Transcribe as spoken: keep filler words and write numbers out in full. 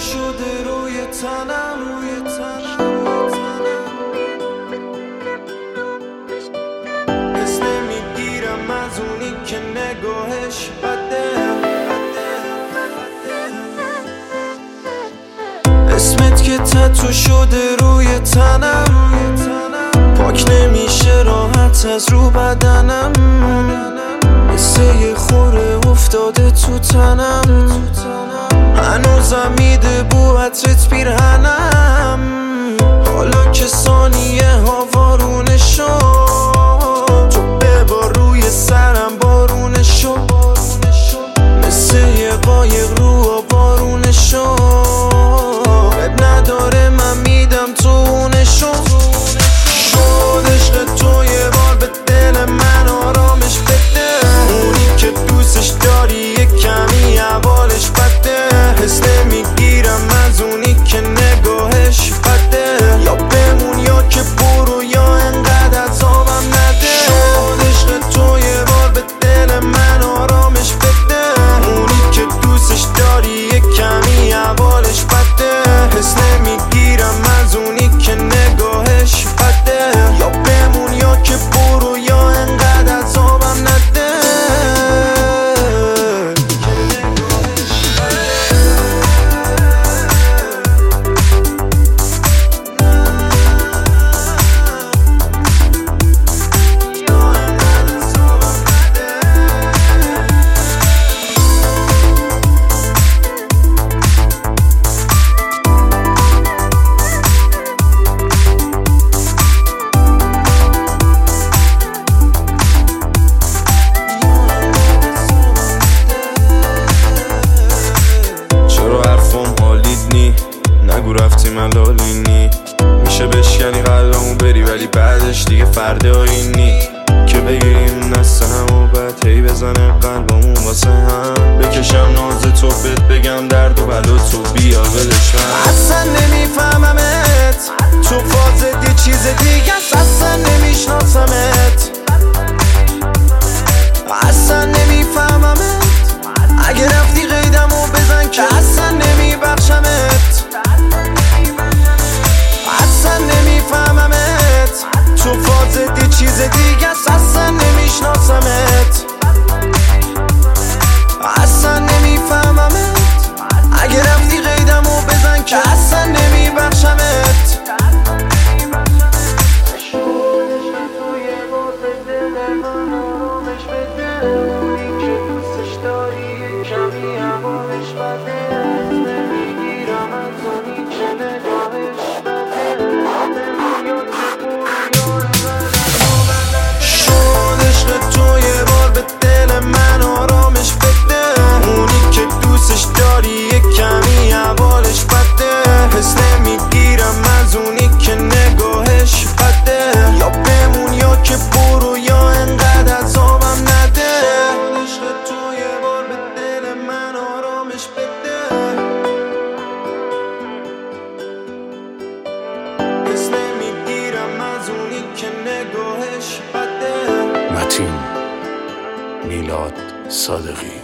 شده روی تنم روی تنم حس نمیگیرم از اونی که نگاهش بده. اسمت که تتو شده روی تنم، پاک نمیشه راحت از رو بدنم. مثل یه خوره افتاده تو تنم، هنوزم میده بو عطرت پیرهنم. حالا که ثانیه ها وارونه شد، تو ببار روی سرم بارونه شد. مثل یه قایق رو بارونه شد، اب نداره من میدم تو اونه شد. شد عشق تو یه بار به دل من آرامش بده. اونی که دوستش داری یه کمی احوالش بده. حس نمیگیرم از اونی که نگاهش بده. یا بمون یا که برو یا انقدر عذابم نده. شد عشق تو یه بار به دل من آرامش بده. اونی که دوستش داری یه کمی احوالش بده. حس نمیگیرم از اونی که نگاهش بده. یا بمون یا که برو یا انقدر عذابم نده. نگو رفتی ملالینی، میشه بشکنی قلبمو بری ولی بعدش دیگه فردایی نی. که بگیریم نست هم و بعد هی بزنه قلبمون واسه هم. بکشم ناز تو بهت بگم درد و بلا تو بیا ولش من. اصلا نمیفهممت، تو فازت یه چیز دیگه است. اصلا نمیشناسمت، اصلا نمیفهممت. اگه رفتی قیدمو بزن که اصلا نمیبخشمت. اصلا نمیفهممت، تو فازت یه چیز دیگه است. اصلا نمیشناسمت، اصلا نمیفهممت. اگه رفتی قیدمو بزن که اصلا نمیبخشمت. متین میلاد صادقی.